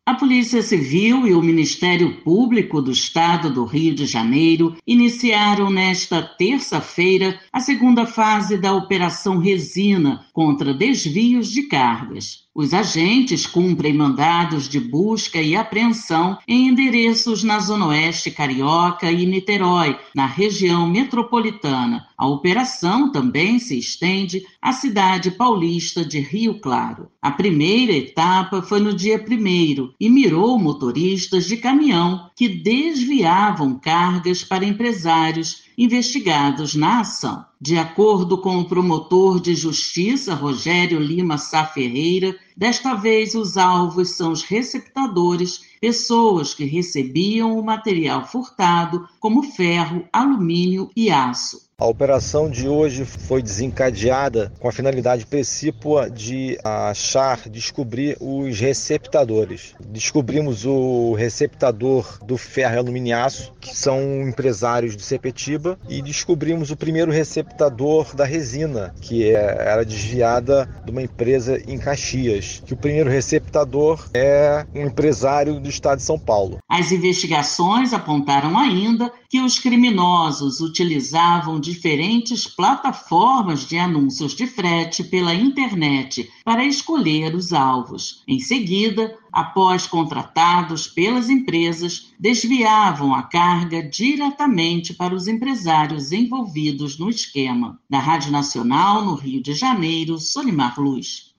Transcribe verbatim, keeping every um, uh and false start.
A Polícia Civil e o Ministério Público do Estado do Rio de Janeiro iniciaram nesta terça-feira a segunda fase da Operação Resina contra desvios de cargas. Os agentes cumprem mandados de busca e apreensão em endereços na Zona Oeste Carioca e Niterói, na região metropolitana. A operação também se estende à cidade paulista de Rio Claro. A primeira etapa foi no dia primeiro e mirou motoristas de caminhão que desviavam cargas para empresários investigados na ação. De acordo com o promotor de justiça, Rogério Lima Sá Ferreira, desta vez os alvos são os receptadores, pessoas que recebiam o material furtado, como ferro, alumínio e aço. A operação de hoje foi desencadeada com a finalidade precípua de achar, descobrir os receptadores. Descobrimos o receptador do ferro e alumínio e aço, que são empresários de Sepetiba, e descobrimos o primeiro receptador da resina, que era desviada de uma empresa em Caxias. Que o primeiro receptador é um empresário do estado de São Paulo. As investigações apontaram ainda que os criminosos utilizavam diferentes plataformas de anúncios de frete pela internet para escolher os alvos. Em seguida, após contratados pelas empresas, desviavam a carga diretamente para os empresários envolvidos no esquema. Da Rádio Nacional, no Rio de Janeiro, Solimar Luz.